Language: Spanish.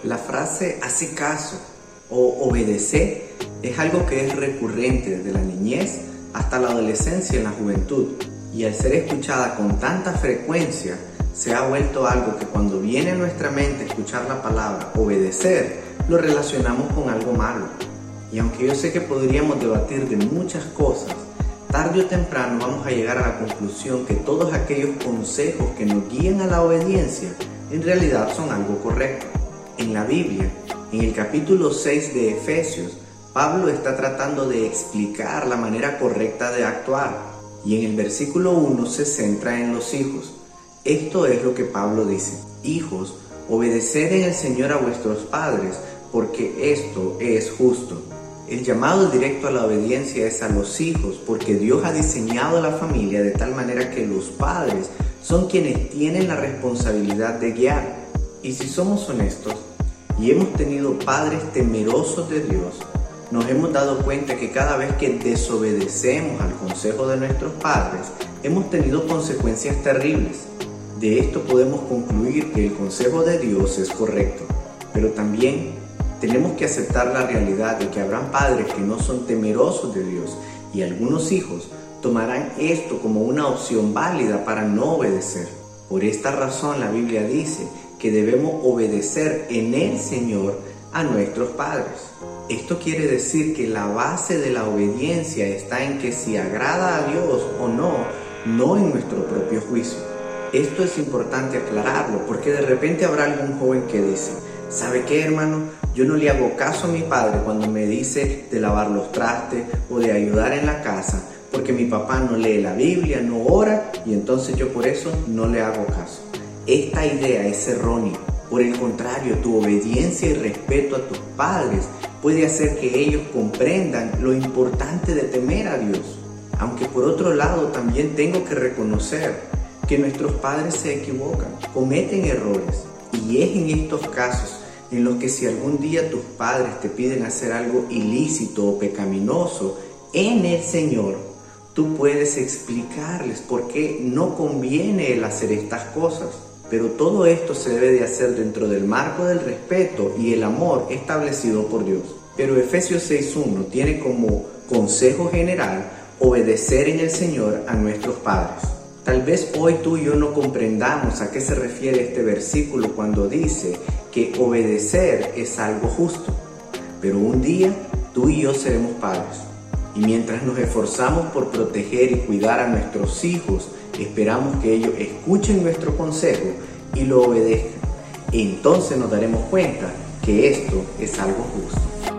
La frase "hace caso" o "obedecer" es algo que es recurrente desde la niñez hasta la adolescencia y en la juventud, y al ser escuchada con tanta frecuencia se ha vuelto algo que cuando viene a nuestra mente escuchar la palabra obedecer, lo relacionamos con algo malo. Y aunque yo sé que podríamos debatir de muchas cosas, tarde o temprano vamos a llegar a la conclusión que todos aquellos consejos que nos guían a la obediencia en realidad son algo correcto. En la Biblia, en el capítulo 6 de Efesios, Pablo está tratando de explicar la manera correcta de actuar, y en el versículo 1 se centra en los hijos. Esto es lo que Pablo dice: hijos, obedeced en el Señor a vuestros padres, porque esto es justo. El llamado directo a la obediencia es a los hijos, porque Dios ha diseñado la familia de tal manera que los padres son quienes tienen la responsabilidad de guiar. Y si somos honestos y hemos tenido padres temerosos de Dios, nos hemos dado cuenta que cada vez que desobedecemos al consejo de nuestros padres, hemos tenido consecuencias terribles. De esto podemos concluir que el consejo de Dios es correcto, pero también tenemos que aceptar la realidad de que habrán padres que no son temerosos de Dios, y algunos hijos tomarán esto como una opción válida para no obedecer. Por esta razón la Biblia dice que debemos obedecer en el Señor a nuestros padres. Esto quiere decir que la base de la obediencia está en que si agrada a Dios o no, no en nuestro propio juicio. Esto es importante aclararlo, porque de repente habrá algún joven que dice: ¿sabe qué, hermano? Yo no le hago caso a mi padre cuando me dice de lavar los trastes o de ayudar en la casa, porque mi papá no lee la Biblia, no ora, y entonces yo por eso no le hago caso. Esta idea es errónea. Por el contrario, tu obediencia y respeto a tus padres puede hacer que ellos comprendan lo importante de temer a Dios. Aunque por otro lado también tengo que reconocer que nuestros padres se equivocan, cometen errores, y es en estos casos en los que si algún día tus padres te piden hacer algo ilícito o pecaminoso en el Señor, tú puedes explicarles por qué no conviene el hacer estas cosas. Pero todo esto se debe de hacer dentro del marco del respeto y el amor establecido por Dios. Pero Efesios 6:1 tiene como consejo general obedecer en el Señor a nuestros padres. Tal vez hoy tú y yo no comprendamos a qué se refiere este versículo cuando dice que obedecer es algo justo. Pero un día tú y yo seremos padres. Y mientras nos esforzamos por proteger y cuidar a nuestros hijos, esperamos que ellos escuchen nuestro consejo y lo obedezcan. Entonces nos daremos cuenta que esto es algo justo.